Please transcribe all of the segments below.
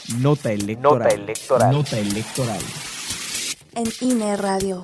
Nota electoral. Nota electoral. Nota electoral. En INE Radio.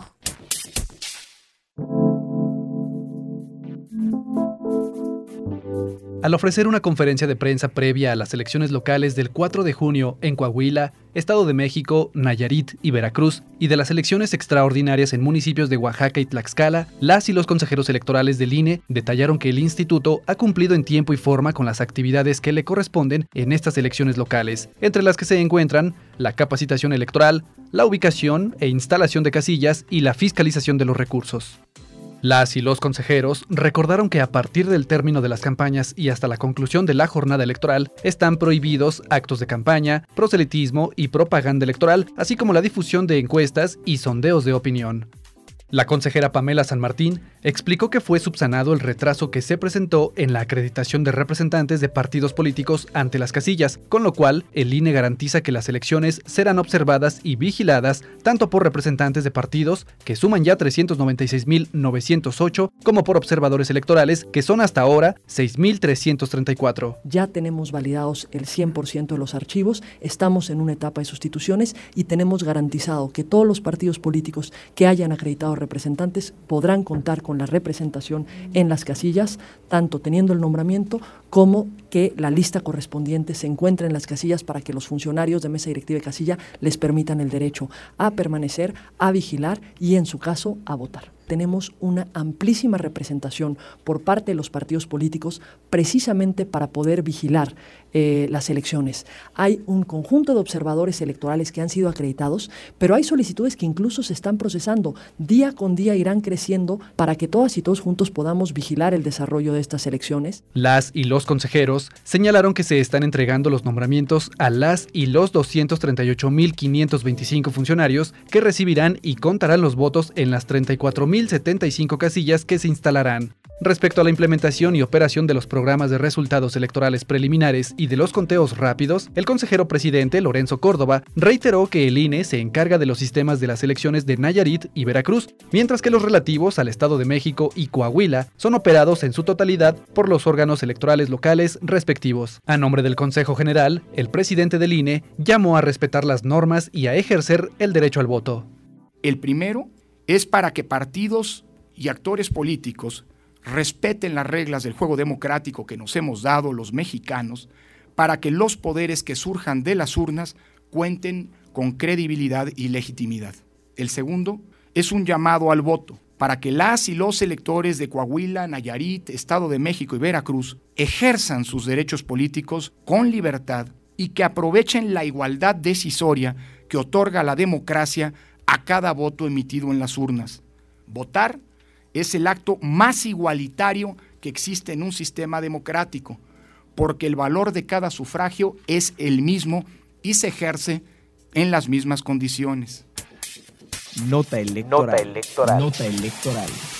Al ofrecer una conferencia de prensa previa a las elecciones locales del 4 de junio en Coahuila, Estado de México, Nayarit y Veracruz, y de las elecciones extraordinarias en municipios de Oaxaca y Tlaxcala, las y los consejeros electorales del INE detallaron que el instituto ha cumplido en tiempo y forma con las actividades que le corresponden en estas elecciones locales, entre las que se encuentran la capacitación electoral, la ubicación e instalación de casillas y la fiscalización de los recursos. Las y los consejeros recordaron que a partir del término de las campañas y hasta la conclusión de la jornada electoral están prohibidos actos de campaña, proselitismo y propaganda electoral, así como la difusión de encuestas y sondeos de opinión. La consejera Pamela San Martín explicó que fue subsanado el retraso que se presentó en la acreditación de representantes de partidos políticos ante las casillas, con lo cual el INE garantiza que las elecciones serán observadas y vigiladas tanto por representantes de partidos, que suman ya 396.908, como por observadores electorales, que son hasta ahora 6.334. Ya tenemos validados el 100% de los archivos, estamos en una etapa de sustituciones y tenemos garantizado que todos los partidos políticos que hayan acreditado representantes podrán contar con la representación en las casillas, tanto teniendo el nombramiento como que la lista correspondiente se encuentre en las casillas para que los funcionarios de mesa directiva de casilla les permitan el derecho a permanecer, a vigilar y, en su caso, a votar. Tenemos una amplísima representación por parte de los partidos políticos precisamente para poder vigilar las elecciones. Hay un conjunto de observadores electorales que han sido acreditados, pero hay solicitudes que incluso se están procesando. Día con día irán creciendo para que todas y todos juntos podamos vigilar el desarrollo de estas elecciones. Las y los consejeros señalaron que se están entregando los nombramientos a las y los 238.525 funcionarios que recibirán y contarán los votos en las 34.075 casillas que se instalarán. Respecto a la implementación y operación de los programas de resultados electorales preliminares y de los conteos rápidos, el consejero presidente Lorenzo Córdoba reiteró que el INE se encarga de los sistemas de las elecciones de Nayarit y Veracruz, mientras que los relativos al Estado de México y Coahuila son operados en su totalidad por los órganos electorales locales respectivos. A nombre del Consejo General, el presidente del INE llamó a respetar las normas y a ejercer el derecho al voto. El primero es para que partidos y actores políticos respeten las reglas del juego democrático que nos hemos dado los mexicanos, para que los poderes que surjan de las urnas cuenten con credibilidad y legitimidad. El segundo es un llamado al voto, para que las y los electores de Coahuila, Nayarit, Estado de México y Veracruz ejerzan sus derechos políticos con libertad y que aprovechen la igualdad decisoria que otorga la democracia a cada voto emitido en las urnas. Votar es el acto más igualitario que existe en un sistema democrático, porque el valor de cada sufragio es el mismo y se ejerce en las mismas condiciones. Nota electoral. Nota electoral. Nota electoral.